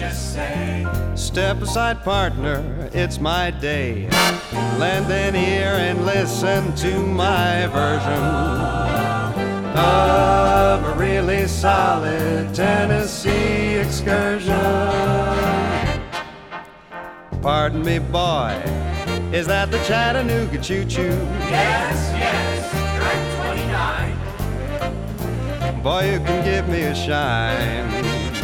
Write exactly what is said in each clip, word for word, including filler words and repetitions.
S A. Step aside, partner, it's my day. Lend an ear and listen to my version of a really solid Tennessee excursion. Pardon me, boy, is that the Chattanooga choo-choo? Yes, yes, track twenty-nine. Boy, you can give me a shine.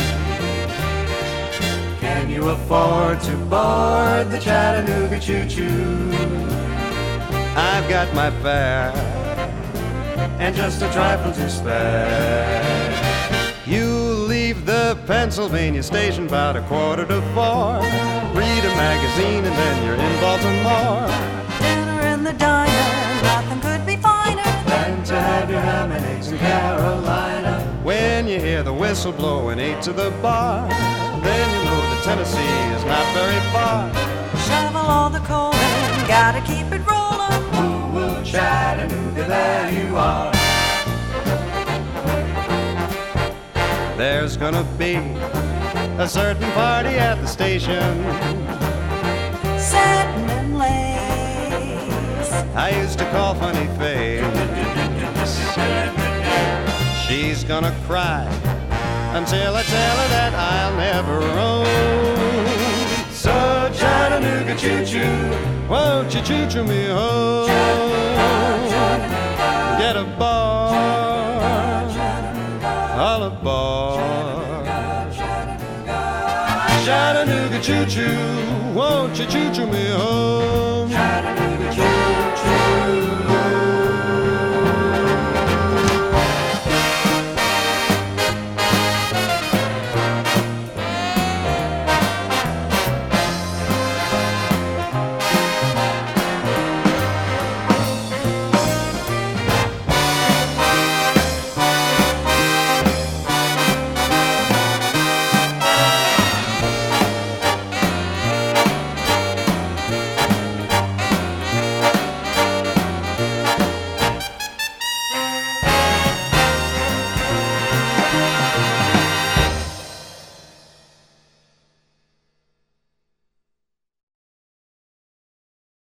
Can you afford to board the Chattanooga choo-choo? I've got my fare and just a trifle to spare. You leave the Pennsylvania station about a quarter to four. Read a magazine and then you're in Baltimore. Dinner in the diner, nothing could be finer than to have your ham and eggs in Carolina. When you hear the whistle blow and eight to the bar, then you know that Tennessee is not very far. Shovel all the coal in, gotta keep it rolling. Woo woo Chattanooga, there you are. There's gonna be a certain party at the station. Satin and lace, I used to call Funny Face. She's gonna cry until I tell her that I'll never roam. So Chattanooga choo-choo, won't you choo-choo me home? Get a bar, all aboard. Chattanooga choo-choo, won't you choo-choo me home? Chattanooga choo-choo.